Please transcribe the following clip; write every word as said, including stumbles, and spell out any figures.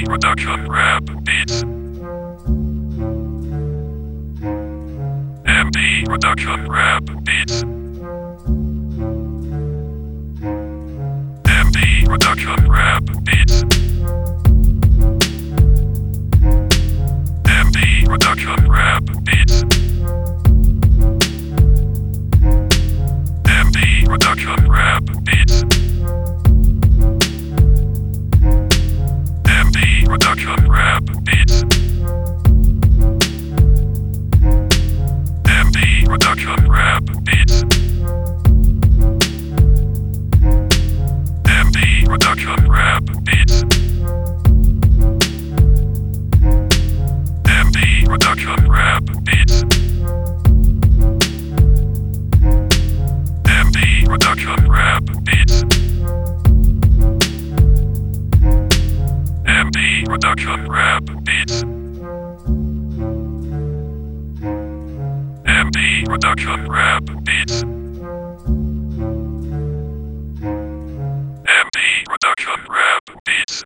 M D Production Rap Beats. M D Production Rap Beats. M D Production Rap Beats. M D Production Rap Beats. M D Production Rap Beats. M D Production Rap Beats. M D Production Rap Beats. M D Production Rap Beats. M D Production Rap Beats. M D Production Rap Beats. M D Production Rap Beats. M D Production Rap Beats. M D Production Rap